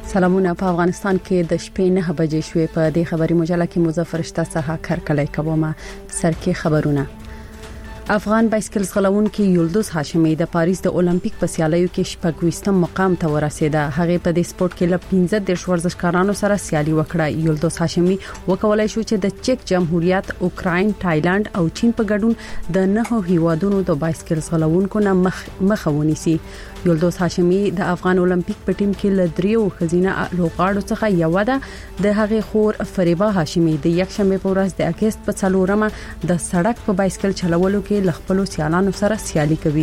سلامونه. په افغانستان کې د شپې 9 بجې شوې. په دې خبري مجله کې مظفر شتا څخه کارکلای کومه سرکې خبرونه. افغان بایسکل ځغلونکي یلدوز هاشمي د پاریس د اولمپیک په سیالیو کې شپږويستم مقام ته ورسېده. هغه په دې سپورت کې ل 15 د ورزشکارانو سره سیالي وکړه. یلدوز هاشمي وکولای شو چې د چک جمهوریت، اوکراین، تایلند او چین په ګډون د 9 هیوادونو د بایسکل ځغلونکو نه مخه ونیسي. یلدوز هاشمي د افغان اولمپیک په ټیم کې ل 3 خزینه لوغاړو څخه یو ده. د هغه خور فریبا هاشمي د یک شنبه په ورځ د اگست په 4مه د سړک په بایسکل چلولو کې ل خپل سیالانو سره سیالي کوي.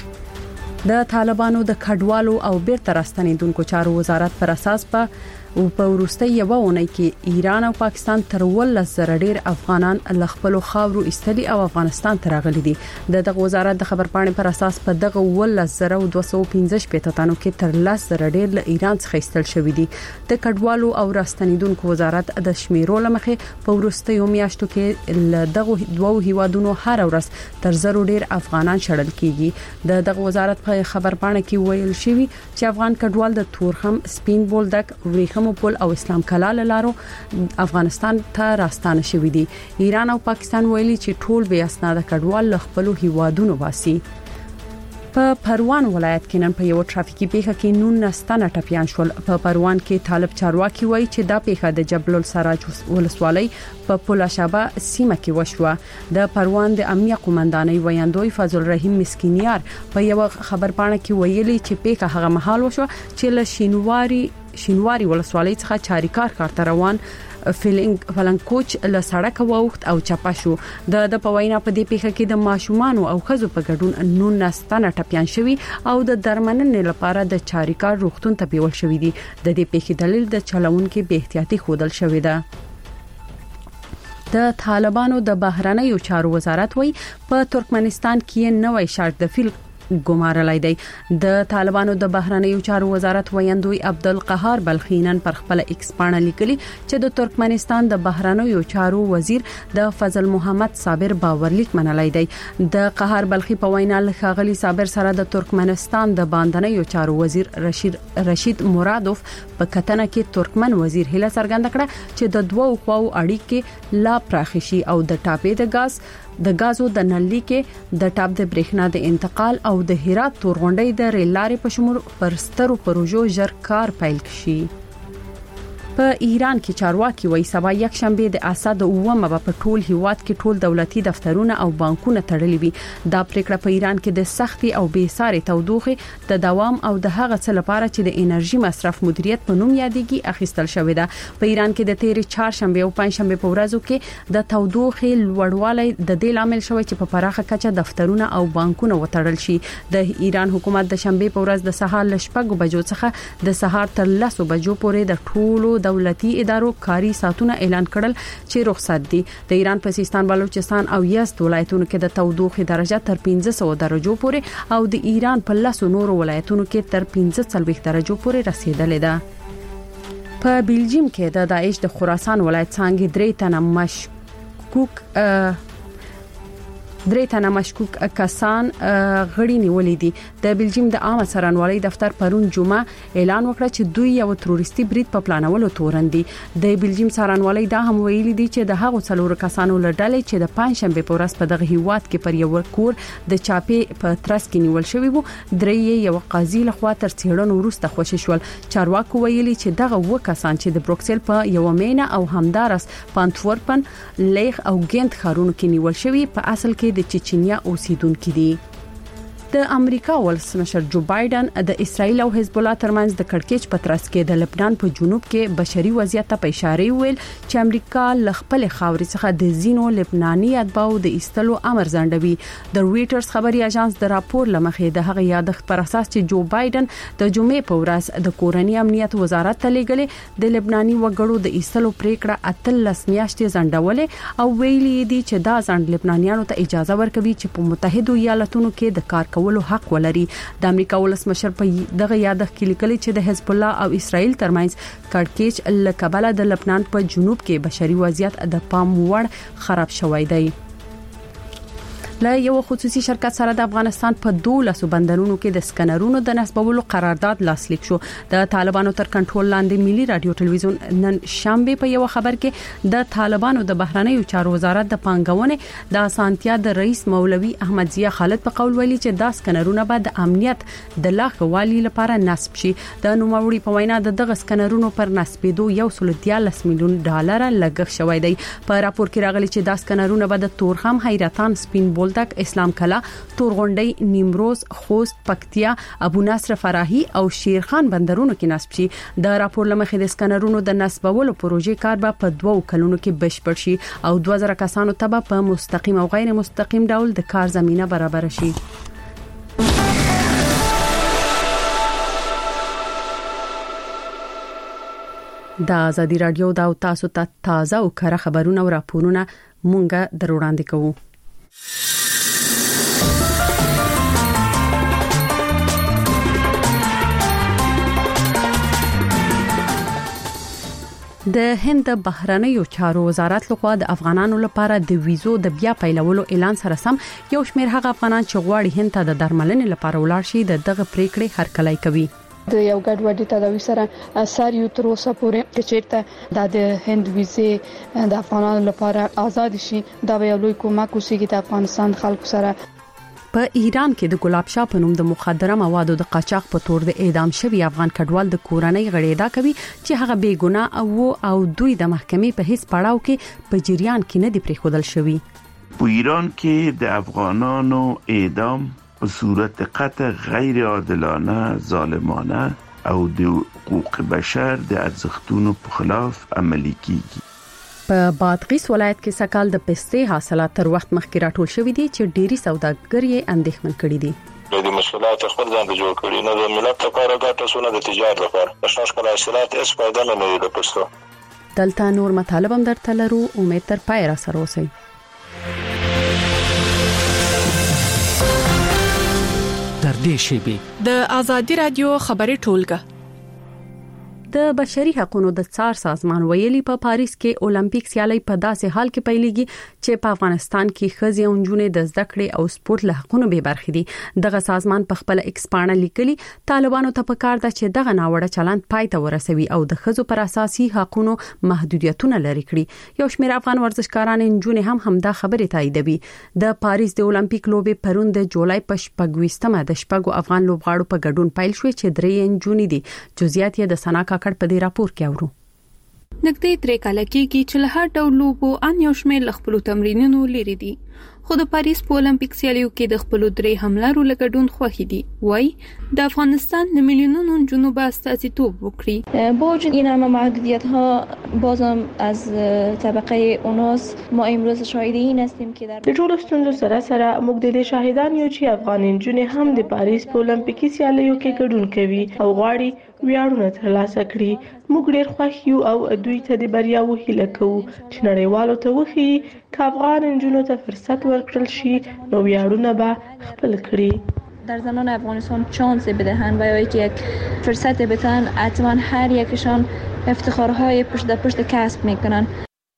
د طالبانو د کډوالو او بیرته راستنیدونکو چارو وزارت پر اساس په وروستي یو ونې کې ایران او پاکستان تر 1000 ډیر افغانان ل خپل خاورو استلي او افغانستان ته راغلي دي. دغه وزارت د خبرپاڼې پر اساس په دغه 10215 تنو کې تر 1000 ډیر ل ایران څخه استل شوې دي. د کډوالو او راستنیدونکو وزارت د شمیرو لمخې په وروستي میاشتو کې ل دغه دوه هیوادونو هر ورځ تر 0 ډیر افغانان شړل کیږي. دغه وزارت په خبرپاڼه کې ویل شوی چې افغان کډوال د تورخم، سپین بولدک، وریخم پل او اسلام کلال لارو افغانستان ته راستانه شوې دي. ایران او پاکستان ویلي چې ټول بې اسناد کډوال له خپل هیوادونو واسي. په پروان ولایت کې نن په یو ټرافیکي پیښه کې 19 تنه ټپيان شول. په پروان کې طالب چارواکي وایي چې دا پیښه د جبل السراج ولسوالۍ په پولاشابه سیمه کې وشوه. د پروان د امنیه قومندانۍ ویاندوی فضل الرحیم مسکینیار په یو خبرپاڼه کې ویلي چې پیښه هغه مهال وشوه چې له شینواری ولسوالۍ څخه چاریکار کارته روان فلنکوچ له سړک ووخت او چپا شو. د پوینا په دې پیښه کې د ماشومان او خزو په ګډون 19 تنه ټپيان شوي او د درمننې لپاره د چاریکار روغتون ته پیول شوې دي. د دې پیښې دلیل د چلوونکو بے احتیاطي خودل شوې ده. د طالبانو د بهرنیو چارو وزارت وایي په ترکمنستان کې نوې شرط د فیل ګمارلای دی. د طالبانو د بهرنیو چارو وزارت ویاندوی عبدالقهار بلخینن پر خپل ایکس باندې لیکلي چې د ترکمنستان د بهرنیو چارو وزیر د فضل محمد صابر باورلیک منلای دی. د قهار بلخی په وینا لخغلی صابر سره د ترکمنستان د باندنیو چارو وزیر رشید مرادوف په کتنه کې ترکمن وزیر هله څرګنده کړه چې د دوو خواو اړیکې لا پراخشي او د ټاپې د غازو د نلي کې د ټاپ د برېښنا د انتقال او د هرات تورغونډې د ریل لارې په شمول پرسترو پروژو ژر کار پیل کړي. په ایران کې چارواکي وایي سبا یک شنبه د اسد اومه په ټول هیواد کې ټول دولتي دفترونه او بانکونه تړلي وي. دا پریکړه په ایران کې د سختي او بې ساري تودوخه د دوام او د هغه څه لپاره چې د انرژي مصرف مدیریت په نوم یادېږي اخیستل شوې ده. په ایران کې د تیرې چهارشنبه او پنځشنبه په ورځو کې د تودوخه لوړوالی د دې لامل شوی چې په پراخه کچه دفترونه او بانکونه وتړل شي. د ایران حکومت د شنبه په ورځ د سهار ل 6 بجو څخه د سهار تر 10 بجو پورې د ټولو دولتي ادارو کاری ساعتونه اعلان کړل چې رخصت دي. د ایران په سیستان، بلوچستان او یزد ولایتونو کې د تودوخه درجه تر 1500 درجو پورې او د ایران په 10 نورو ولایتونو کې تر 15 درجو پورې رسیدلې ده. په بلجیم کې د داعش د خراسان ولایت څنګه 3 تنه مشکوک کسان غړي نیولې دي. د بلجیم د عامه څارنوالۍ دفتر پرون جمعه اعلان وکړ چې دوی یو تروریستي برید په پلانولو تورندي. د بلجیم څارنوالۍ دا هم ویلي دي چې د هغو څلورو کسانو لړډلې چې د پنځشنبه په ورځ په دغه هیواد کې پر یو کور د چاپې په ترڅ کې نیول شوی وو، درې یو قاضي لخوا تر څېړنو وروسته خوشی شول. چارواکو ویلي چې دغه و کسان چې د بروکسل په یو مینا او همدارس پانتورپن، لیغ او ګینت ښارونو کې نیول شوی په اصل کې د چچنیا اوسیدونکو دي. د امریکا ولسمشر جو بایدن د اسرایل او حزب الله ترمنځ د کړکېچ په ترڅ کې د لبنان په جنوب کې بشري وضعیت ته اشاره ویل چې امریکا ل خپل خاورې څخه د زینو لبناني اتباعو د ایستلو امر ځنډوي. د رويټرز خبري اژانس د راپور لمخې د هغه یادښت پر اساس چې جو بایدن د جمعې په ورځ د کورنۍ امنیت وزارت ته لیږلې د لبناني وګړو د ایستلو پریکړه 13 میاشتې ځنډولې او ویلي دي چې دا ځنډ لبنانیانو ته اجازه ورکوي چې په متحده ایالاتونو کې د کار کولو حق ولري. د امریکا ولسمشر په دغه یادښت کې لیکلي چې د حزب الله او اسرائیل ترمنځ کړکېچ له کبله د لبنان په جنوب کې بشري وضعیت د پام وړ خراب شوی دی. له یو خصوصي شرکت سره د افغانستان په 12 بندرونو کې د سکنرونو د نصبولو قرارداد لاسلیک شو. د طالبانو تر کنټرول لاندې ملي رادیو ټلویزیون نن شنبه په یو خبر کې د طالبانو د بهرنیو چارو وزارت د پانګونې د اسانتیا د رئیس مولوي احمد ضیا خالد په قول ویلي چې د سکنرونو بعد د امنیت د لاغوالي لپاره نصب شي. د نوموړي په وینا دغه سکنرونو پر نصبېدو 113 میلیون ډالر لګښت شوی دی. په راپور کې راغلي چې د سکنرونو بعد تورخم، حیرتان، سپین بولدک، اسلام کلا، تورغونډي، نیمروز، خوست، پکتیا، ابو نصر فراهي او شیرخان بندرونو کې نصب شي. د راپور لمخې د سکنرونو د نصبولو پروژې کار به په 2 کلونو کې بشپړ شي او 2000 کسانو ته په مستقیم او غیر مستقیم ډول د کار زمينه برابر شي. د ازادي رادیو د تاسو ته تازه او کره خبرونه او راپورونه مونږه دروړاندې کوو. د هند بهرنیو چارو وزارت لخوا د افغانانو لپاره د ویزو د بیا پیلولو اعلان سره سم یو شمېر هغه افغانان چې غواړي هند ته د درملنې لپاره ولاړ شي دغه پریکړې هرکلی کوي. د یو ګډوډي تداوی سره اثر یو تر اوسه پورې چیرته د هند ویزه د افغانانو لپاره آزاد شي دا به یو لوی کومک وسیږي د افغانستان خلکو سره. په ایران کې د ګلاب شاه په نوم د مخدره موادو د قاچاق په تور د اعدام شوی افغان کډوال د کورنۍ غړي دا کوي چې هغه بے ګناه او دوی د محکمې په هیڅ پړاو کې په جریان کې نه دی پریښودل شوی. په ایران کې د افغانانو اعدام په صورت قطع غیر عادلانه، ظالمانه او د حقوق بشر د ارزښتونو په خلاف عملي کیږي. په بادغیس ولایت کې سکهال د پستې حاصلات تر وخت مخکې راټول شوې دي چې ډيري سوداګر یې اندېښمن کړي دي. د مشکلات خپل ځان ته جوړ کړي نه د ملت لپاره ګټه سونه د تجارت لپاره د شاشکل حاصلات هیڅ فائدہ نه لري د پستو. دلته نور مطالب هم درته لرو، امید تر پای را سره اوسئ. در دې شیبه د ازادي رادیو خبري ټولګه د بشري حقوقو د څار سازمان ویلي په پاریس کې اولمپیک سیالي په داسې حال کې پیلېږي چې په افغانستان کې ښځې او نجونې د زده کړې او سپورت له حقوقو به برخې دي. دغه سازمان په خپل ایکس پاڼه لیکلي طالبانو ته پکار ده چې دغه ناوړه چلند پای ته ورسوي او د ښځو پر اساسي حقوقو محدودیتونه لري کړي. یو شمېر افغان ورزشکاران نجونې هم دا خبره تاییدوي. د پاریس د اولمپیک لوبې پرون د جولای په 28مه د شپږو افغان لوبغاړو په ګډون پیل شوې چې درې نجونې دي. جزئیات یې د سنا کاکړ په دې راپور کې اورو. نږدې 3 کال کېږي چې له هر ډول لوبو ان یو شمېر خپل تمرینونو لري دي. خو د پاریس په اولمپیک سیالیو کې د خپل درې حملارو لګډون خوښي دي. وای د افغانستان د میلیونونو جنوب استازیتوب وکړي. با وجود این همه محدودیت ها بازم از طبقه اوناس ما امروز شاهد این هستیم که در د ټولو ستونزو سره موږ د شاهدان یو چې افغان نجونې هم د پاریس په اولمپیکي سیالیو کې ګډون کوي او غواړي ویاړونه ترلاسه کړي. موږ ډېر خوښ یو او دوی ته د بریا هیله کوو چې نړیوالو ته وښیي که افغان نجونو ته فرصت ورکړل شي نو ویاړونه به خپل کړي. در زنان افغانستان شانس بدهند و یا که یک فرصت بدهند حتما هر یکشان افتخارهای پشت در پشت کسب میکنن.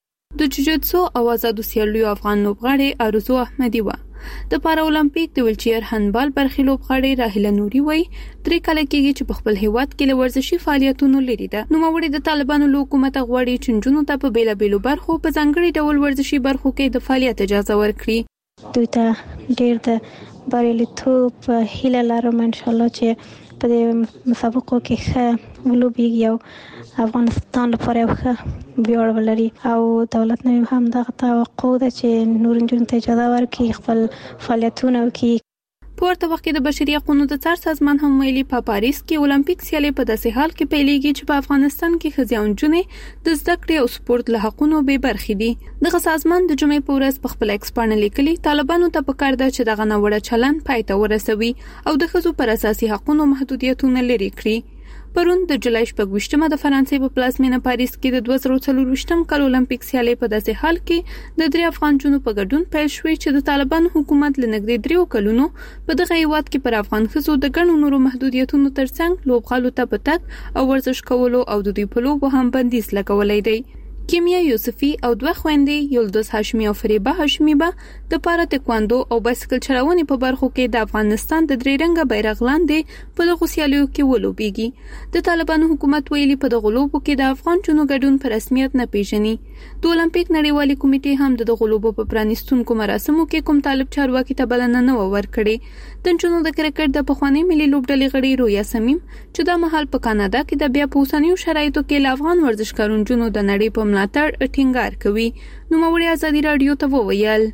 د جوجیتسو او آزادو سیالیو افغان لوبغاړي ارزو احمدی و د پارا اولمپیک د ویلچیر هندبال برخې لوبغاړي راهله نوري وای 3 کال کېږي چې په خپل هیواد کې ورزشي فعالیتونو لري ده. نو موري د طالبانو حکومت غواړي چې جنونو ته په بیلابېلو برخو په ځانګړي ډول ورزشي برخو کې د فعالیت اجازه ورکړي. دوی ته ډېر د بریالیتوب هیله لرم ان شاء الله چې په دې مسابقو کې ښه ولوبېږي او افغانستان لپاره یو ښه ویاړ ولري او دولت نه هم دغه توقع ده چې نور نجونو ته اجازه ورکړي خپل فعالیتونه وکړي. په ورته وخت کې د بشري حقوقو د څار سازمان هم ویلي په پاریس کې اولمپیک سیالي په داسې حال کې پیلېږي چې په افغانستان کې ښځې او نجونې د زده کړې او سپورت له حقوقو به برخې دي. دغه سازمان د جمعې په ورځ په خپل ایکس پاڼه لیکلي طالبانو ته پکار ده چې دغه ناوړه چلند پای ته ورسوي او د ښځو پر اساسي حقوقو محدودیتونه لري کړي. پرون د جولای 28مه د فرانسې په پلازمینه پاریس کې د 2024م کال اولمپیک سیالي په داسې حال کې د 3 افغان جنونو په ګډون پیل شوې چې د طالبانو حکومت لنګدې 3 کلونو په دغه هیواد کې پر افغان ښځو د ګڼو نورو محدودیتونو ترڅنګ لوبغالو ته پتک او ورزش کولو او د دوی په لوبو هم بندیز لګولې دی. کیمیا یوسفی او دوه خويندې یلدوز هاشمی او فریبه هاشمی به د پاره تکواندو او بایسکل چلونې په برخو کې د افغانستان د درې رنګه بیرغ لاندې په دغه سیالیو کې ولوبېږي. د طالبانو حکومت ویلي په دغه لوبو کې د افغان چونو ګډون په رسمیت نه پیژني. د اولمپیک نړیوالې کمیټې هم د دغه لوبو په پرانیستونکو مراسمو کې کوم طالب چارواکي ته بلنه نه ورکړې. د چونو د کرکټ د پخوانی ملي لوبډلې غړي رویا سمیم چې د محل په کاناډا کې د بیا په اوسنیو شرایطو کې ل افغان ورزشکارونکو د نړۍ په ملاتړ ټینګار کوي. نو موري ازادي رادیو ته وویل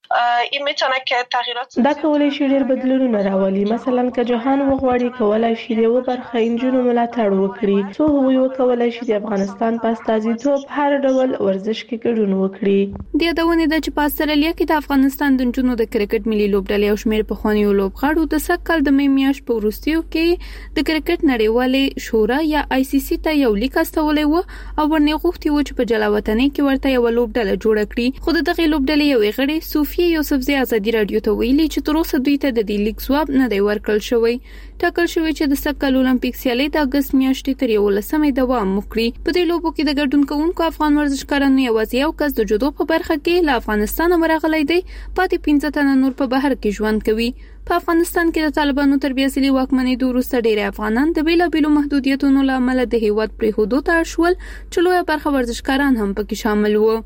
دا کولای شي ډېر بدلونونه راولي. مثلا که جهان وغواړي کولای شي د یو برخه انجونو ملاتړ وکړي، څو هغوی وکولای شي د افغانستان په استازیتوب هر ډول ورزش کې ګډون وکړي. د یادونه ده چې په استرالیا کې د افغانستان د انجونو د کرکټ ملي لوبډلې او شمیر پخوانیو لوبغاړو د سکل د میاشتې په وروستیو کې د کرکټ نړیوالې شورا یا ICC ته یو لیک استولی و او ورنه غوښتي و چې په جلاوطنۍ کې ورته یو لوبډله جوړه کړي. خو دغه لوبډلې یو غړي صوفي یوسفزی ازادي رادیو ته ویلي چې تر اوسه دوی ته د دې لیک ځواب نه دی ورکړل شوی. ټاکل شوی چې د سکل اولمپیک سیالۍ د اگست میاشتې تر 11مې دوام وکړي. په دې لوبو کې د ګډون کوونکو افغان ورزشکارانو یوازې یو کس د جودو په برخه کې له افغانستان راغلی دی، پاتې 15 تنه نور په بهر کې ژوند کوي. په افغانستان کې د طالبانو تر بیاسلي واکمنۍ وروسته ډېر افغانان د بیلابېلو محدودیتونو له امله د هیواد پرېښودو ته اړ شول چې لویه برخه ورزشکاران هم پکې شامل وو.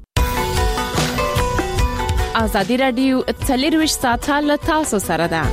ازادي رادیو 24 ساعته له تاسو سره ده.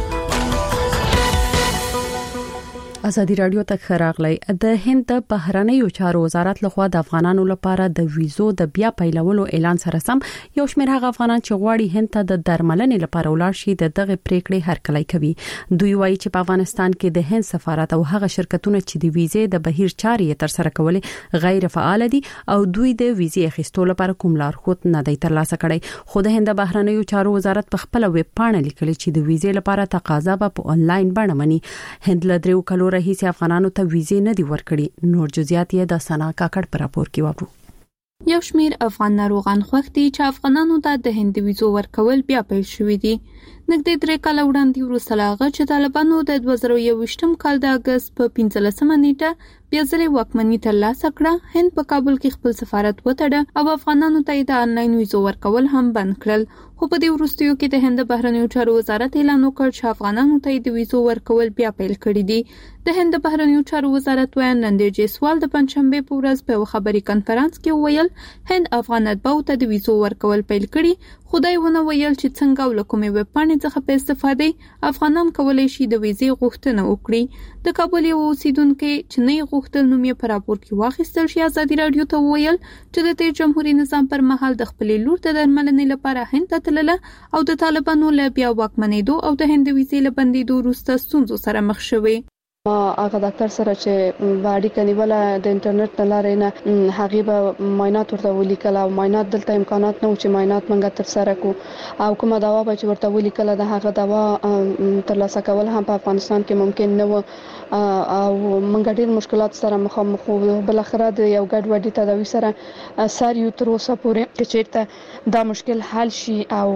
ازادي رادیو ته خراغلی. د هند د بهرنیو چارو وزارت لخوا د افغانانو لپاره د ویزو د بیا پیلولو اعلان سره سم یو شمېر هغه افغانان چې غواړي هند ته د درملنې لپاره ولاړ شي د دغه پریکړې هرکلی کوي. دوی وایي چې په افغانستان کې د هند سفارت او هغه شرکتونه چې د ویزې د بهیر چارې تر سره کولې غیر فعال دي او دوی د ویزې اخیستلو لپاره کوم لارښود نه دی ترلاسه کړی. خو د هند د بهرنیو چارو وزارت په خپل ویب پاڼه لیکلي چې د ویزې لپاره تقاضا په انلاین بڼه مني. هند له 3 کلو رئیس افغانانو ته ویزې نه دی ورکړي. نور جزئیات یې د سنا کاکړ پر راپور کې وابرو. یو شمیر افغان ناروغان خوښ دي چې افغانانو ته د هند ویزو ورکول بیا پیل شوې دي. نږدې 3 کال وړاندې وروسته لاغه چې طالبانو د 2021م کال د اگست په 15مه نیټه بیا ځلې واکمني ترلاسه کړه. هند په کابل کې خپل سفارت وتړه او افغانانو ته د انلاین ویزو ورکول هم بند کړل. خو په دې وروستیو کې د هند بهرنیو چارو وزارت اعلان وکړ چې افغانانو ته د ویزو ورکول بیا پیل کړي دي. د هند بهرنیو چارو وزارت وایي نندر جیسوال د پنځشنبه په ورځ په خبري کانفرنس کې ویل هند افغان اتباعو ته د ویزو ورکول پیل کړي. خدای ونه ویل چې څنګه ولکمې ویب پاڼې څخه په استفاده افغانان کولای شي د ویزې غوښتنه وکړي. د کابل یو اوسیدونکو چې نه غوښتل نوم یې په راپور کې واخیستل شي ازادي رادیو ته ویل چې د تیر جمهوریت نظام پر مهال د خپلې لور د درملنې لپاره هند ته تلله او د طالبانو له بیا واکمنېدو او د هند ویزې له بندیدو وروسته ستونزو سره مخ شوي. هغه ډاکټر سره چې باډي کنيوله د انټرنیټ لارې نه هغه به معاینات ورته ولیکل او معاینات دلته امکانات نه و چې معاینات منګه تر سره کو او کومه دوا به چې ورته ولیکل د هغه دوا ترلاسه کول هم په افغانستان کې ممکن نه و او منګه ډېر مشکلات سره مخامخ وو. بل اخر د یو ګډ وډي تداوی سره سار یو تر اوسه پورې چې دا مشکل حل شي او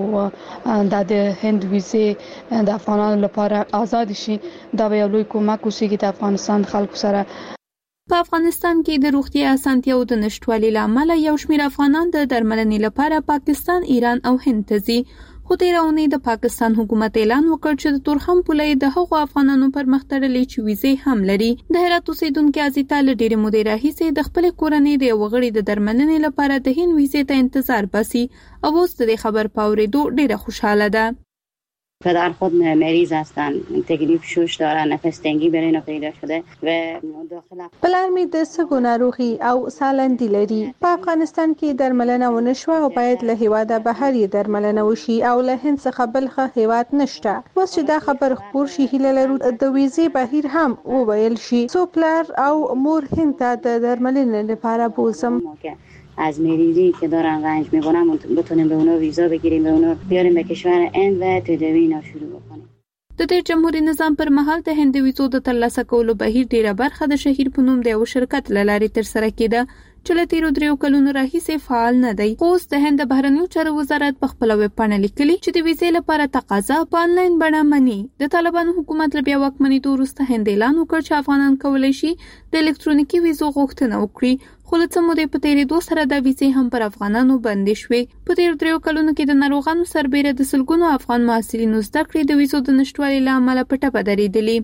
د هند ویزې د افغانانو لپاره آزاد شي دا به یو لوی کومک د افغانستان خلکو سره. په افغانستان کې د روغتیا اسانتیاو د نشټوالي لامل یو شمېر افغانان د درملنې لپاره پاکستان، ایران او هند ته ځي. خو تیر اونۍ د پاکستان حکومت اعلان وکړ چې د تورخم پولې د هغو افغانانو پر مخ تړلې چې ویزې هم لري. د هرات اوسیدونکو ازیتا له ډېرې مودې راهیسې د خپل کورنۍ د وغړي د درملنې لپاره د هند ویزې ته انتظار باسي او اوس د خبر پاوریدو ډېره خوشاله ده. پدر خود مریض هستند، تکلیف شوش دارن، نفس تنگی برای اینا پیدا شده و داخل پلار می د سګو ناروغي او سالندی لري. په افغانستان کې درملنه ونشوه او باید له هیواده بهر یې درملنه وشي او له هند څخه بلخه هیواد نشته. اوس چې دا خبر خبر شي هیله لرو د ویزې بهیر هم وویل شي. سو پلار او مور هند ته د درملنې لپاره بوزم. از مریضی که دارن رنج میکنن بتونیم به اونا ویزا بگیریم، به اونا بیاریم به کشور هند و تداوی اینا شروع بکنیم. د تیر جمهوریت نظام پر مهال د هند ویزو د ترلاسه کولو بهیر ډیره برخه د شهیر په نوم د یو شرکت له لارې تر سره کېده چې له تیرو 3 کلونو راهیسې فعال نه دی. اوس د هند بهرنیو چارو وزارت په خپل ویب پاڼه لیکلي چې د ویزې لپاره تقاضا په انلاین بڼه مني. د طالبانو حکومت له بیا واکمنېدو وروسته هند اعلان وکړ چې افغانان کولای شي د الکترونیکي ویزو غوښتنه وکړي. خو له څه مودې په تیریدو سره د ویزې هم پر افغانانو بندې شوې. په تیر 3 کلونو کې د ناروغانو سربېره د سلګونو افغان محصلینو زده کړې د ویزو د نشټوالي له امله په ټپه درېدلې.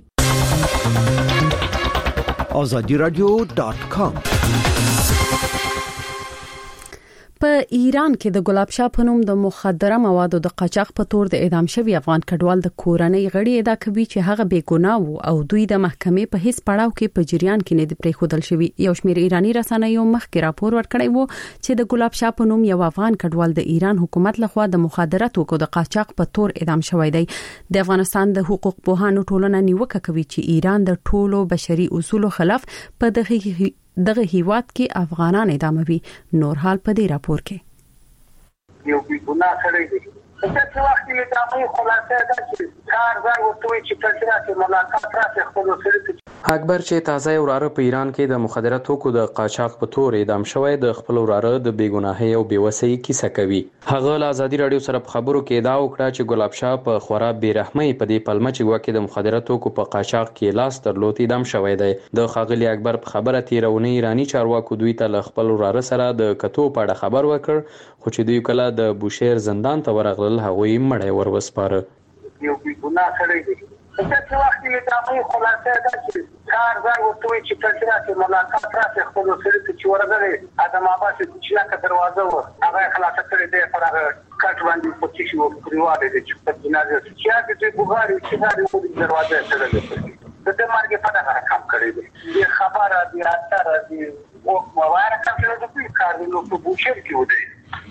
azadiradio.com په ایران کې د ګلاب شاه په نوم د مخدره موادو د قاچاق په تور د اعدام شوی افغان کډوال د کورنۍ غړي ادعا کوي چې هغه بې ګناه وو او دوی د محکمې په هیڅ پړاو کې په جریان کې نه دی پریښودل شوی. یو شمېر ایرانی رسنیو مخکې راپور ورکړی وو چې د ګلاب شاه په نوم یو افغان کډوال د ایران حکومت لخوا د مخدره توکو د قاچاق په تور اعدام شوی دی. د افغانستان د حقوق پوهانو ټولنه نیوکه کوي چې ایران د ټولو بشري اصولو خلاف په دغه هیواد کې افغانان اداموي. نور حال په دې راپور کې یو ګناه کړی دی. په څه وخت کې دا مو خلاصه ده چې کار ځای وتوي چې تاسو ملاقات راځي خپل سره. اکبر چې تازه وراره په ایران کې د مخدره توکو د قاچاق په تور اعدام شوی د خپل وراره د بیګناهۍ او بیوسۍ کیسه کوي. هغه له ازادي رادیو سره په خبرو کې ادعا وکړه چې ګلاب شاه په خورا بیرحمۍ په دې پلمه چې وکړي د مخدره توکو په قاچاق کې لاس درلود اعدام شوی دی. د خاغلی اکبر په خبره تیرونه ایرانی چارواکو دوی ته له خپل وراره سره د کتو په اړه خبر ورکړ خو چې دوی کله د بوشهر زندان ته ورغلل هغوی مړی ورسپاره. یو ګناه کړی دی. په څه وخت کې دا مو خلاصه ده چې کار ځای وتوي چې تاسو ملاقات راځي خپل سره چې ورغلي ادم آباد چې لکه دروازه و هغه خلاصه کړی دی پر هغه کټ باندې په چې وو پریواله دي چې په جنازه چې د بوغاري چې د دروازه سره ده د دې مرګ په دغه کار کړی دی. د خبره دی راځه دی او مواره کړل د کار نو په بوشهر کې ودی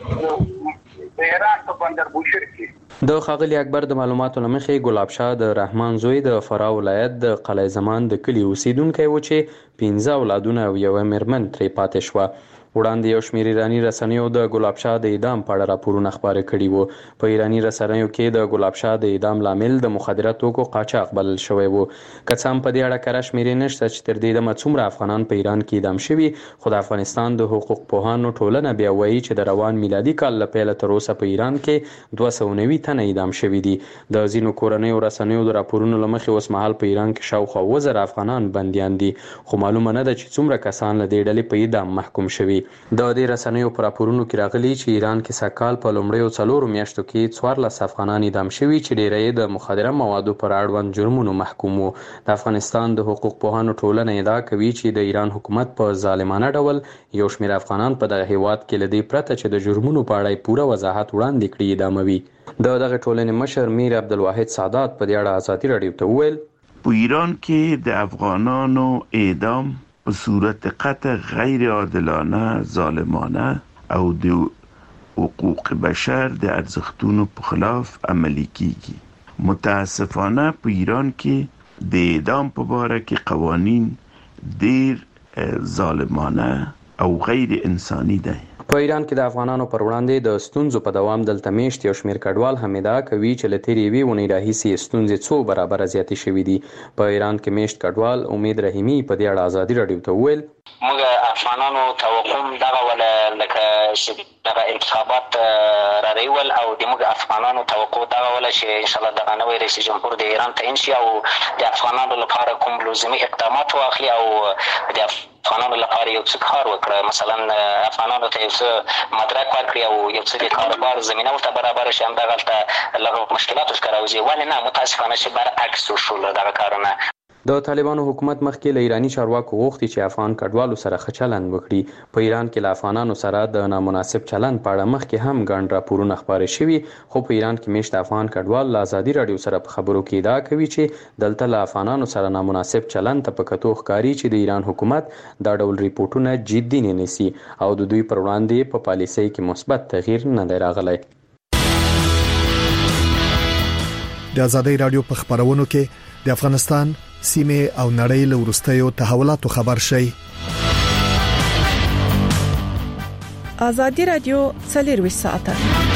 د هرات په بندر بوشهر کې. د خاغلی اکبر د معلوماتو لمخې ګلاب شاه د رحمان زوی د فراه ولایت د قلعه زمان د کلی اوسیدونکی و چې 15 اولادونه او یو میرمن ترې پاتې شوه. وړاندې یو شمېر ایرانی رسنیو د ګلاب شاه د اعدام په اړه راپورونه خپاره کړي وو. په ایرانی رسنیو کې د ګلاب شاه د اعدام لامل د مخدره توکو قاچاق بلل شوی وو. که څه هم په دې اړه کره شمېرې نشته چې تر دې دمه څومره افغانان په ایران کې اعدام شوي، خو د افغانستان د حقوق پوهانو ټولنه بیا وایي چې د روان میلادي کال له پیله تر اوسه په ایران کې 290 تنه اعدام شوي دي. د ځینو کورنیو رسنیو د راپورونو له مخې اوس مهال په ایران کې شاوخوا 1000 افغانان بندیان دي، خو معلومه نه ده چې څومره کسان له دې ډلې په اعدام محکوم شوي. د دې رسنیو پر راپورونو کې راغلي چې ایران کې سکهال په لومړیو 4 میاشتو کې 14 افغانان اعدام شوي چې ډیری د مخدره موادو پر اړوند جرمونو محکوم وو. د افغانستان د حقوق پوهانو ټولنه ادعا کوي چې د ایران حکومت په ظالمانه ډول یو شمېر افغانان په دغه هیواد کې لدی پرته چې د جرمونو په اړه پوره وضاحت وړاندې کړي اعداموي. دغه ټولنې مشر میر عبدالواحد سادات په دې اړه ازادي رادیو ته وویل په ایران کې د افغانانو اعدام په صورت قطع غیر عادلانه، ظالمانه او د حقوق بشر د ارزښتونو په خلاف عملي کیږي. متاسفانه په ایران کې د اعدام په باره کې قوانین ډیر ظالمانه او غیر انساني دي. په ایران کې د افغانانو پر وړاندې د ستونزو په دوام دلته میشت یو شمېر کډوال هم ادعا کوي چې له تېرې یوې اونۍ راهیسې ستونزې څو برابره زیاتې شوې دي. په ایران کې میشت کډوال امید رحیمي په دې اړه ازادي رادیو ته وویل موږ افغانانو توقع دغه ولا لکه چې دغه انتخابات را ریول او د موږ افغانانو توقع دغه ولا چې ان شاء الله دغه نوې رئیس جمهور د ایران ته انشي او د افغانانو لپاره کوم لازمي اقدامات واخلي او د افغانانو لپاره یو څه کار وکړي، مثلا افغانانو ته یو څه مدرک ورکړي او یو څه د کاروبار زمینه ورته برابر شي. همدغه لږ مشکلات ښکاره وځي، ولې نه متاسفانه چې برعکس وشول دغه کارونه. د طالبانو حکومت مخکې له ایرانی چارواکو غوښتي چې افغان کډوالو سره ښه چلند وکړي. په ایران کې له افغانانو سره د نامناسب چلند په اړه مخکې هم ګڼ راپورونه خپاره شوي، خو په ایران کې میشت افغان کډوال له ازادي رادیو سره په خبرو کې ادعا کوي چې دلته له افغانانو سره نامناسب چلند ته په کتو ښکاري چې د ایران حکومت دا ډول ریپورتونه جدي نه نیسي او د دوی پر وړاندې په پالیسۍ کې مثبت تغییر نه دی راغلی. د ازادي رادیو په خبرونو کې د افغانستان سیمه او نړۍ له ورستیو تحولاتو خبر شي. ازادي رادیو 24 ساعته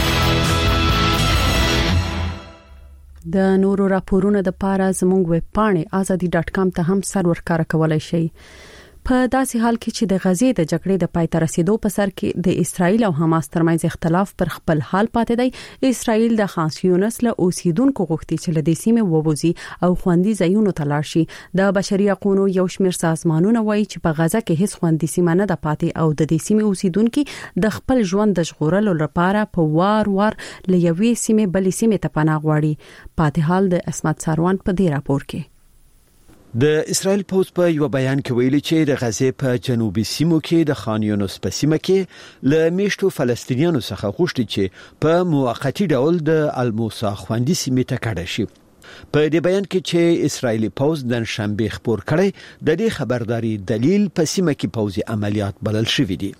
د نورو راپورونو د پاره زموږ ویب پاڼه azadi.com ته هم سر ورکاره کولای شئ. په داسې حال کې چې د غزې د جګړې د پای ته رسیدو په سر کې د اسرایل او حماس ترمنځ اختلاف پر خپل حال پاتې دی. اسرایل د خان یونس له اوسیدونکو غوښتي چې له دې سیمې ووځي او خوندي ځایونو ته لاړ شي. د بشري حقوقو یو شمېر سازمانونه وایي چې په غزه کې هیڅ خوندي سیمه نه ده پاتې او د دې سیمې اوسیدونکو د خپل ژوند د ژغورلو لپاره په وار له یوې سیمې بلې سیمې ته پناه غواړي. پاتې حال د اسمت ساروان په دې راپور کې. د اسرائیل پوز په یو بیان کې ویلي چې د غزې په جنوبي سیمو کې د خان یونس په سیمه کې له میشتو فلسطینیانو څخه غوښتي چې په موقتی ډول د الموسا خوندي سیمې ته کډه شي. په دې بیان کې چې اسرائیلي پوز د شنبه خبر کړي د دې خبرداري دلیل په سیمه کې پوزي عملیات بلل شوې دي.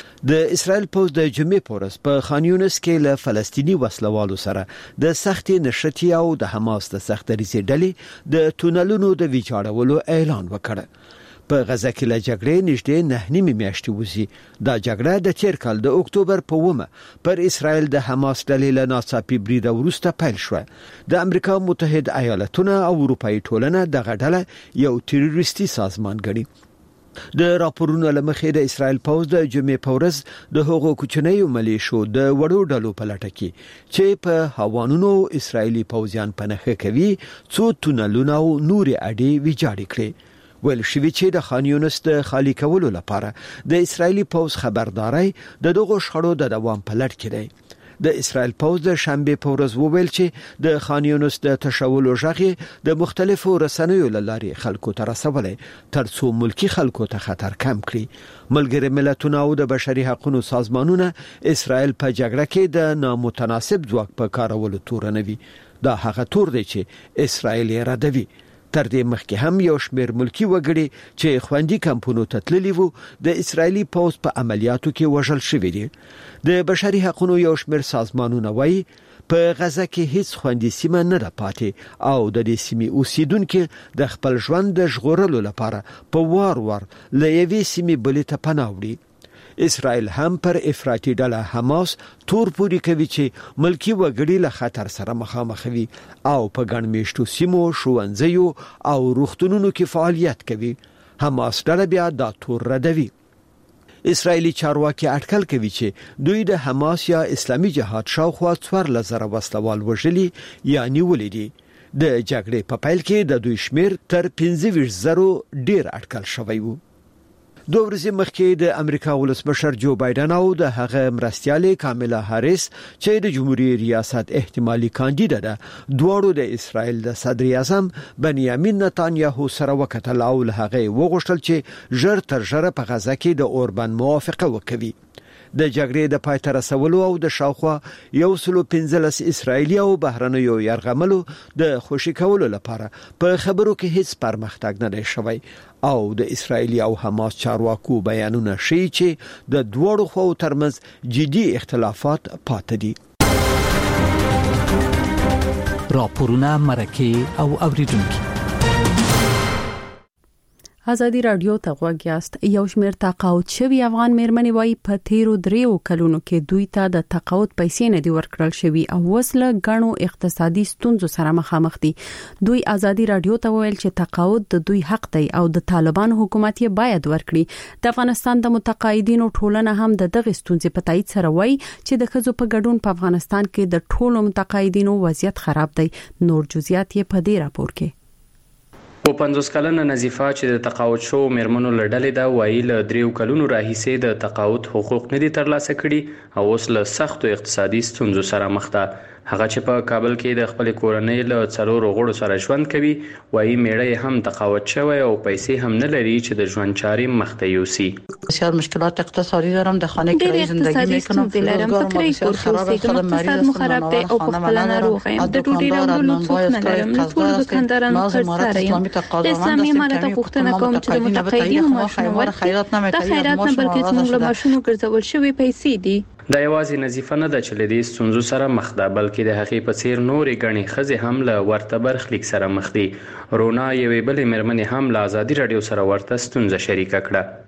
د اسرائیل پوز د جمعې پورس په خان یونس کې له فلسطینی وسلوالو سره د سختي نشرتي او د حماس د سخت دریزي ډلې د تونلونو د ویجاړولو اعلان وکړ. په غزه کې له جګړې نږدې 9 میاشتې وځي. دا جګړه د تیر کال د اکتوبر په 1 پر اسرائیل د حماس ډلې له ناڅاپي برید وروسته پیل شو. د امریکا متحده ایالاتونو او اروپאי ټولنه دغه ډله یو تروریستي سازمان ګڼي. د راپورونو لمخې د اسرائیل پوز د جمعې په ورځ د هغو کوچنیو ملیشو د وړو ډلو په لټه کې چې په هوانونو اسرائیلي پوزیان پنهخه کوي څو تونلونه او نوري اډې ویجاړ کړي. ویل شوی چې د خان یونس د خالی کولو لپاره د اسرائیلي پوز خبرداري د دغو شخړو د دوام په لټ کې دی. د اسرائیل پوز د شنبه په ورځ وویل چې د خان یونس د تشولو ژغې د مختلفو رسنیو لارې خلکو ته رسولې ترڅو ملکی خلکو ته خطر کم کړي. ملګری ملتونه او د بشري حقوقو سازمانونه اسرائیل په جګړه کې د نامتناسب ځواک په کارولو تورنوي. دا هغه تور دی چې اسرائیل یې ردوي. تر دې مخکې هم یو شمېر ملکی وګړي چې خوندي کمپونو ته تللي وو د اسرائیلي پوز په عملیاتو کې وژل شوي دي. د بشري حقوقو یو شمېر سازمانونه وایي په غزه کې هیڅ خوندي سیمه نه ده پاتې او د دې سیمې اوسیدونکو د خپل ژوند د ژغورلو لپاره په وار له یوې سیمې بلې ته پناه وړي. اسرائیل هم پر افراطي ډله حماس تور پوري کوي چې ملکی وګړي له خطر سره مخامخ وي او په ګڼ میشتو سیمو ښوونځیو او روغتونونو کې فعالیت کوي. حماس ډله بیا دا تور ردوي. اسرائیلی چارواکي اټکل کوي چې دوی د حماس یا اسلامي جهاد شاوخوا 4000 وسلوال وژلي یا نیولي دي. د جګړې په پیل کې د دوی شمیر تر 15000 ډیر اټکل شوی وو. 2 ورځې مخکې د امریکا ولسمشر جو بایدن او د هغه مرستیالې کاملا هاریس چې د جمهوریت ریاست احتمالي کاندیدا ده دواړو د اسرائیل د صدر اعظم بنیامین نتانیاهو سره وکتل او له هغه وغوښتل چې ژر تر ژره په غزه کې د اوربان موافقه وکړي. د جګړې د پای ته رسولو او د شاوخوا 115 اسرائیلي او بهرنیو یرغملو د خوشی کولو لپاره په خبرو کې هیڅ پرمختګ نه دی شوی او د اسرائیلي او حماس چارواکو بیانونه ښیي چې د دوړو خواو ترمنځ جدي اختلافات پاتې دي. راپورونه مرکه او اوریدونکو ازادي رادیو ته غوږ یاست. یو شمېر تقاعد شوی افغان مېرمنې وایي په تیرو 3 کلونو کې دوی ته د تقاعد پیسې نه دي ورکړل شوی او وسله غنو اقتصادي ستونزو سره مخامخ دي. دوی ازادي رادیو ته ویل چې تقاعد د دوی حق دی او د طالبان حکومت یې باید ورکړي. د افغانستان د متقاعدینو ټولنه هم د دغه ستونزې په تایید سره وایي چې د ښځو په ګډون په افغانستان کې د ټولو متقاعدینو وضعیت خراب دی. نور جزئیات یې په دې راپور کې. په 50 کلنه نظیفه چې د تقاعد شو مېرمنو لړلې دا وایي له 3 کلونو راهیسې د تقاعد حقوق نه دي ترلاسه کړي او اوس له سختو اقتصادي ستونزو سره مخ ده. هغه چې په کابل کې د خپل کورنۍ له 4 غړو سره ژوند کوي وایي میړه هم تقاعد شوی او پیسې هم نه لري چې د ژوند چارې مخ ته یوسي. بسیار مشکلات اقتصادی دارم، در خانه کرایه زندگی میکنم، روزگار ما بسیار خراب است، مریض خراب دی او په خپل ناروغ یم، د ډوډۍ راوړلو څوک نه لرم، ټول دکانداران خرڅ سره یم. اسلامي امارت غوښتنه کوم چې د متقاعدینو معاشونه ورکړي. د خیرات نه بلکې زموږ له معاشونو ګرځول شوی پیسې دي. دا یوازې نظیفه نه ده چې له دې ستونزو سره مخ ده بلکې د هغې په څیر نورې ګڼې ښځې هم له ورته برخلیک سره مخ دي. رونا یوې بلې مېرمنې هم له ازادي راډیو سره ورته ستونزه شریکه کړه.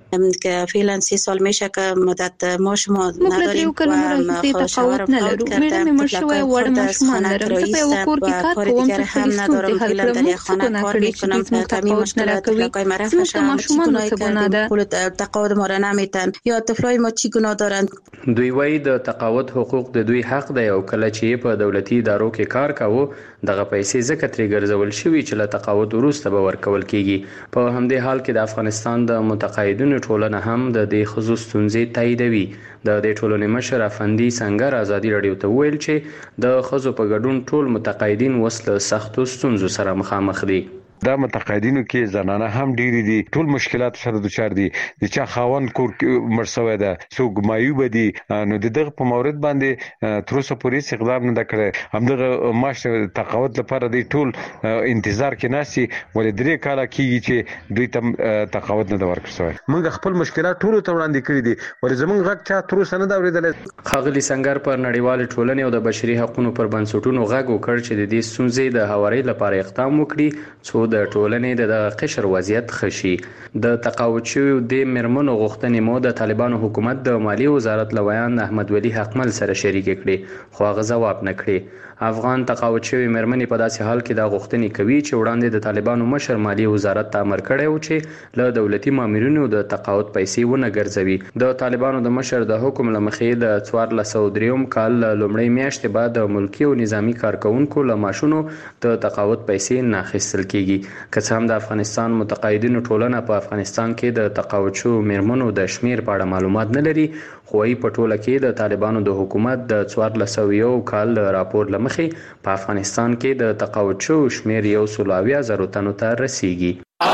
که فعلا 3 سال میشه که مدت ما شما نداریم و تقاعد نلرو. میرم مشروع وړ ماشومان لرم. زه په یو کور کې کار کوم چې هم ندارم فعلا در یک خانه کار میکنم. تامین مشکلات لکای مرفه شما تقاعد ما را نمیتن یا طفلای ما چی گناه دارند. دوی وایي د تقاعد حقوق د دوی حق دی او کله چې په دولتي ادارو کې کار کاوه دغه پیسې ځکه ترې ګرځول شوي چې له تقاعد وروسته به ورکول کیږي. په همدې حال کې د افغانستان د متقاعدینو ټولنه هم د دې ښځو ستونزې تاییدوي. د دې ټولنې مشر افندي سنگر ازادي رادیو ته ویل چې د ښځو په ګډون ټول متقاعدین اوس له سختو ستونزو سره مخامخ دي. دا متقاعدینو کې زنانه هم ډېری دي، ټول مشکلات سره دوچار دي. د چا خاوند کور مرسوي ده، څوک مایوب دي، نو دغه په مورد باندې تر اوسه پورې اقدام نه کړي. همدغه معاش تقاعد لپاره دی ټول انتظار کې ناسي، ولې 3 کال کېږي چې دوی ته تقاعد نه ورکړل شوی. موږ خپل مشکلات ټول ته وړاندې کړی دي، ولې زموږ غږ چا تر اوسه نه دا اورېدل. خاغلی سنگر پر نړیوال ټولنې او د بشري حقوقو پر بنسټونو غږ وکړ چې د دې ستونزې د هواري لپاره اقدام وکړي څو د ټولنې د قشر وضعیت خشي. د تقاعد شوی د مرمنو غوښتنې مو د طالبانو حکومت د مالی وزارت لویان احمد ولی حقمل سره شریک کړي، خو هغه ځواب نه کړی. افغان تقاعد شوی مرمنې په داسې حال کې د غوښتنې کوي چې وړاندې د طالبانو مشر مالی وزارت ته امر کړی و چې له دولتي مامورینو د تقاعد پیسې ونه ګرځوي. د طالبانو د مشر د حکم لمخې د 1403 کال لومړی میاشتې بعد د ملکی او نظامی کارکونکو له ماشونو د تقاعد پیسې نه اخیستل کیږي. که څه هم د افغانستان متقاعدینو ټولنه په افغانستان کې د تقاعد شوو مرمنو د شمیر په اړه معلومات نه لري، خو یې په ټوله کې د طالبانو د حکومت د 1401 کال راپور لمخې په افغانستان کې د تقاعد شوو شمیر 120,000 تنو ته رسیږي.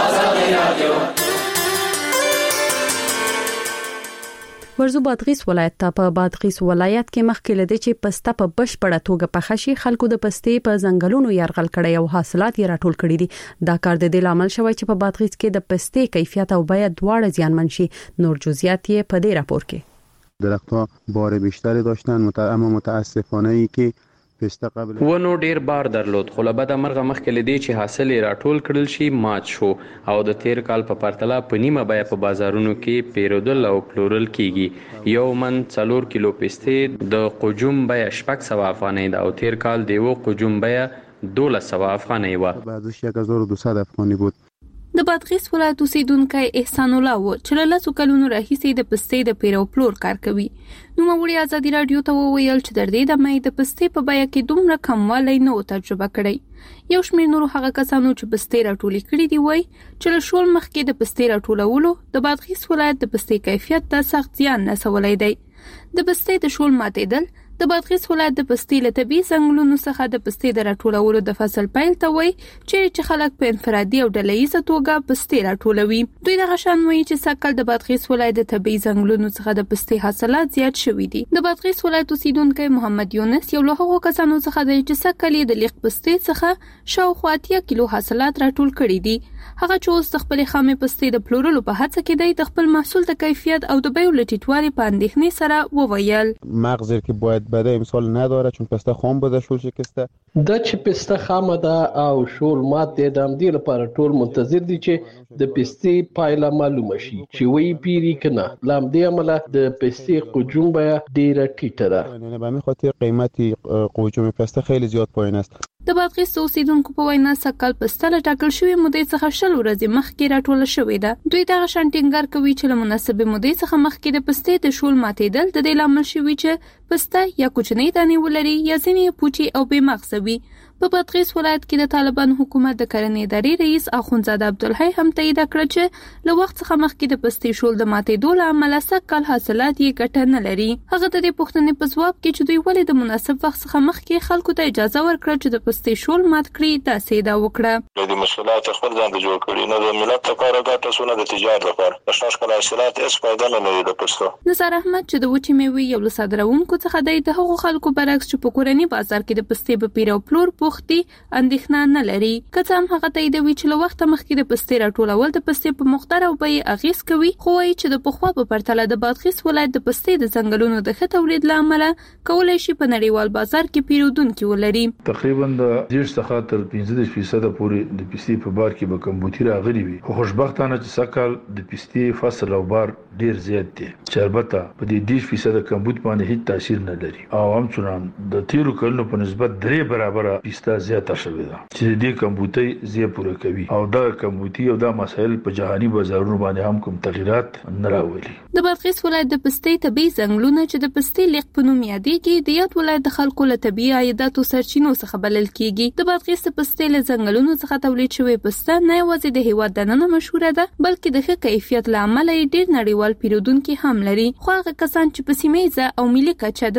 ورزو بادغیس ولایت ته په بادغیس ولایت کې مخکې لدی چې پسته په بشپړه توګه پخشي خلکو د پستې په ځنګلونو يرغل کړي او حاصلات یې راټول کړي دي. دا کار د دې لامل شوی چې په بادغیس کې د پستې کیفیت او بیه دواړه زیانمن شي. نور جزئیات یې په دې راپور کې. درختها بار بیشتری داشتن اما متاسفانه ای که ونو ډیر بار درلود، خو له بده مرغه مخکې لدی چې حاصل راټول کړل شي مات شو او د تیر کال په پرتله په نیمه بیه په بازارونو کې پیرودل او پلورل کیږي. یو من 4 کیلو پستې د قجوم بیه 600 افغانۍ ده او تیر کال دیو قجوم بیه 1200 افغانۍ و. بعضیش 1200 افغانۍ بود. د بادغیس ولایت اوسیدونکی احسان الله و چې له 10 کلونو راهیسې د پستې د پیرو پلور کار کوي. نو موري ازادي رادیو ته وویل چې د دې د مې د پستې په بیه کې دومره کموالی نه و تجربه کړی. یو شمېر نور هغه کسانو چې پستې راټولې کړې دي وای چې له شول مخکې د پستې راټولولو د بادغیس ولایت د پستې کیفیت ته سخت زیان رسولی دی. د پستې د شول ماتېدل د بادغیس ولایت د پستې له طبیعي ځنګلونو څخه د پستې د راټولولو د فصل پیل ته وای چې خلک په انفرادي او ډلهییزه توګه پستې راټولوي. دوی دغه شان وایي چې سکل د بادغیس ولایت د طبیعي ځنګلونو څخه د پستې حاصلات زیات شوي دي. د بادغیس ولایت اوسیدونکی محمد یونس یو له هغو کسانو څخه دی چې سکل یې د لیق پستې څخه شاوخوا 10 کیلو حاصلات راټول کړي دي. هغه چې اوس د خپل خامې پستې د پلورلو په هڅه کې دی د خپل محصول د کیفیت او د بیو لټیټوالي په اندېښنې سره وویل. مغزی که باید بده امسال نداره چون پسته خام بوده شول شکسته. دا چې پسته خامه ده او شول مات دی د همدې لپاره ټول منتظر دي چې د پستې پایله معلومه شي چې وی پیری کنه. له همدې امله د پستې قجوم بیه ډیره ټیټه ده. به همین خاطر قیمت قجوم پسته خیلی زیاد پایین است. د بادغیس اوسیدونکو په وینا سکل پسته له ټاکل شوی مودې څخه 10 ورځې مخکې راټوله شوې ده. دوی دغه شان ټینګار کوي چې له مناسبې مودې څخه مخکې د پستې د شول ماتېدل د دې لامل شوی چې پسته یا کوچنۍ دانې ولري یا ځینې پوچي او بې مغزه وي. په بادغیس ولایت کې د طالبان حکومت د کرنې ادارې رئیس اخوندزاده عبدالحی هم تایید کړ چې له وخت څخه مخکې د پستې شول د ماتېدو له امله سږکال حاصلات یې ګټه نه لري. هغه د دې پوښتنې په ځواب کې چې دوی ولې د مناسب وخت څخه مخکې خلکو ته اجازه ورکړه چې د پستې شول مات کړي داسې دا وکړه. د مسؤلیت خپل ځان ته جوړ کړي، نه د ملت لپاره ګټه سونه د تجارت لپاره د شاشکل حاصلات هیڅ فائدہ نه لري. د پستو نثار احمد چې د وچې میوې یو له صادروونکو څخه دی د هغو خلکو برعکس چې په کورني بازار کې د پستې په پیرو پلور بوخت بوخت دي اندېښنه نه لري. که څه هم هغه تاییدوي چې له وخت مخکې د پستې راټولول د پستې په مقدار او بیې اغیز کوي، خو وايي چې د پخوا په پرتله د بادغیس ولایت د پستې د ځنګلونو د ښه تولید له امله کولای شي په نړیوال بازار کې پیرودونکي ولري. تقریبا د 10% تر 15% پورې د پستې په بار کې به کمبودي راغلي وي. خو خوشبختانه چې سکهال د پستې فصل او بار ډیر زیات دي چې البته په دې 10% کمبود باندې هیڅ تاثیر نه لري او همچنان د تیرو کلونو په نسبت 3 برابر پسته زیاته شوې ده چې دې کمبودي زیات پوره کوي او دا کمبودي او دا مسایل په جهاني بازارونو باندې هم کوم تغیرات نه راولي. د بادغیس ولایت د پستې طبي ځنګلونه چې د پستې لیق په نوم یادېږي د یاد ولایت د خلکو له طبي عایداتو سرچینو څخه بلل کیږي. د بادغیس د پستې له ځنګلونو څخه تولید شوی پسته نه یوازې د هیواد دننه مشهوره ده بلکې د ښه کیفیت له امله ډیر نړیوال پیرودونکي هم لري. خو هغه کسان چې په سیمه ییزه او ملي کچه